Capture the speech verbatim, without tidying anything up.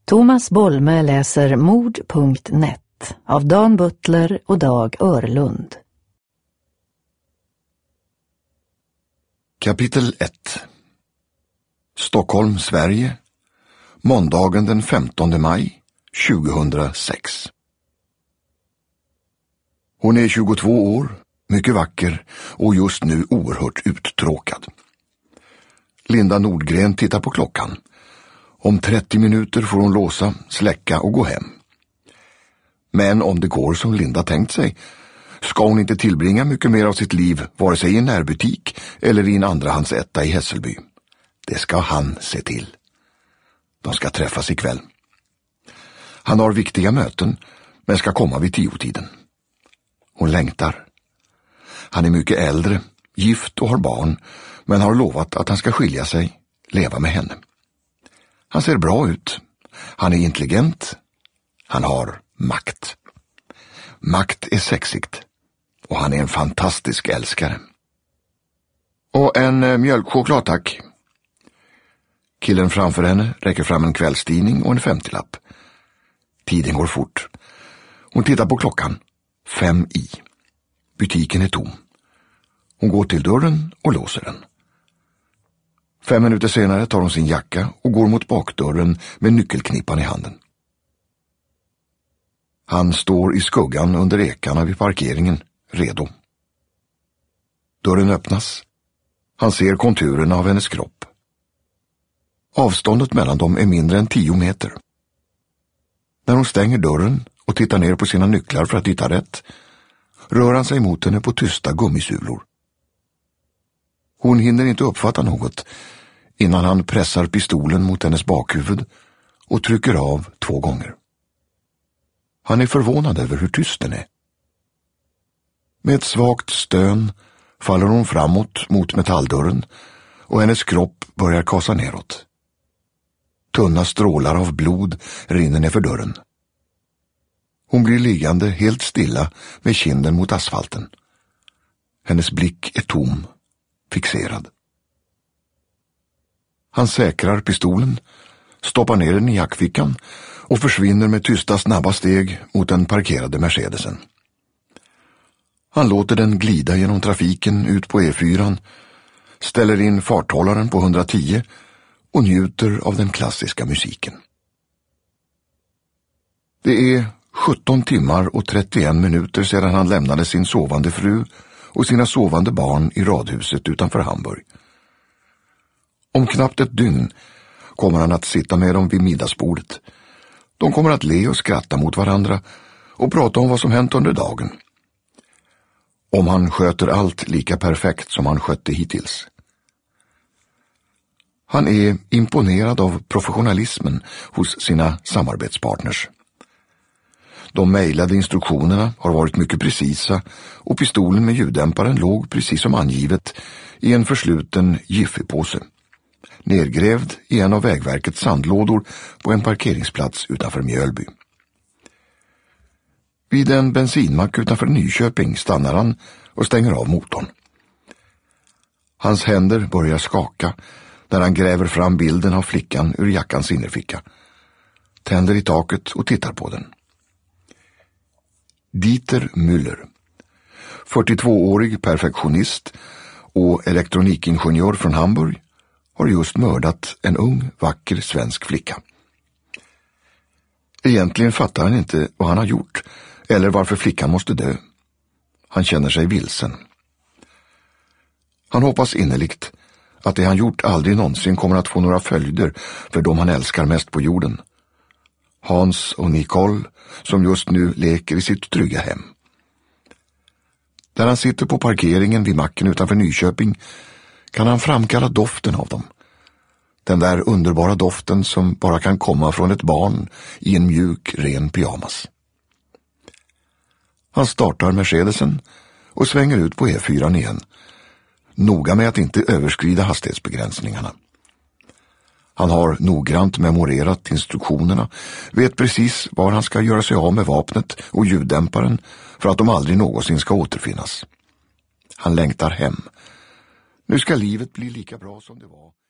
Thomas Bolme läser mord punkt net av Dan Butler och Dag Örlund. Kapitel ett. Stockholm, Sverige. Måndagen den femtonde maj tjugohundrasex. Hon är tjugotvå år, mycket vacker och just nu oerhört uttråkad. Linda Nordgren tittar på klockan. Om trettio minuter får hon låsa, släcka och gå hem. Men om det går som Linda tänkt sig ska hon inte tillbringa mycket mer av sitt liv vare sig i en närbutik eller i en andrahandsetta i Hässelby. Det ska han se till. De ska träffas ikväll. Han har viktiga möten men ska komma vid tiotiden. Hon längtar. Han är mycket äldre, gift och har barn, men har lovat att han ska skilja sig, leva med henne. Han ser bra ut. Han är intelligent. Han har makt. Makt är sexigt. Och han är en fantastisk älskare. Och en eh, mjölkchoklad, tack. Killen framför henne räcker fram en kvällstidning och en femtiolapp. Tiden går fort. Hon tittar på klockan. Fem i. Butiken är tom. Hon går till dörren och låser den. Fem minuter senare tar hon sin jacka och går mot bakdörren med nyckelknippan i handen. Han står i skuggan under ekarna vid parkeringen, redo. Dörren öppnas. Han ser konturerna av hennes kropp. Avståndet mellan dem är mindre än tio meter. När hon stänger dörren och tittar ner på sina nycklar för att hitta rätt, rör han sig mot henne på tysta gummisulor. Hon hinner inte uppfatta något innan han pressar pistolen mot hennes bakhuvud och trycker av två gånger. Han är förvånad över hur tyst den är. Med ett svagt stön faller hon framåt mot metalldörren och hennes kropp börjar kasa neråt. Tunna strålar av blod rinner ner för dörren. Hon blir liggande helt stilla med kinden mot asfalten. Hennes blick är tom, fixerad. Han säkrar pistolen, stoppar ner den i jackfickan och försvinner med tysta snabba steg mot den parkerade Mercedesen. Han låter den glida genom trafiken ut på E fyran, ställer in farthållaren på hundratio och njuter av den klassiska musiken. Det är sjutton timmar och trettioen minuter sedan han lämnade sin sovande fru och sina sovande barn i radhuset utanför Hamburg. Om knappt ett dygn kommer han att sitta med dem vid middagsbordet. De kommer att le och skratta mot varandra och prata om vad som hänt under dagen. Om han sköter allt lika perfekt som han skötte hittills. Han är imponerad av professionalismen hos sina samarbetspartners. De mejlade instruktionerna har varit mycket precisa och pistolen med ljuddämparen låg precis som angivet i en försluten jiffypåse, nergrävd i en av Vägverkets sandlådor på en parkeringsplats utanför Mjölby. Vid en bensinmack utanför Nyköping stannar han och stänger av motorn. Hans händer börjar skaka när han gräver fram bilden av flickan ur jackans innerficka, tänder i taket och tittar på den. Dieter Müller, fyrtiotvåårig perfektionist och elektronikingenjör från Hamburg, har just mördat en ung, vacker svensk flicka. Egentligen fattar han inte vad han har gjort eller varför flickan måste dö. Han känner sig vilsen. Han hoppas innerligt att det han gjort aldrig någonsin kommer att få några följder för dem han älskar mest på jorden. Hans och Nicole, som just nu leker i sitt trygga hem. Där han sitter på parkeringen vid macken utanför Nyköping kan han framkalla doften av dem. Den där underbara doften som bara kan komma från ett barn i en mjuk, ren pyjamas. Han startar Mercedesen och svänger ut på E fyran igen. Noga med att inte överskrida hastighetsbegränsningarna. Han har noggrant memorerat instruktionerna, vet precis var han ska göra sig av med vapnet och ljuddämparen för att de aldrig någonsin ska återfinnas. Han längtar hem. Nu ska livet bli lika bra som det var.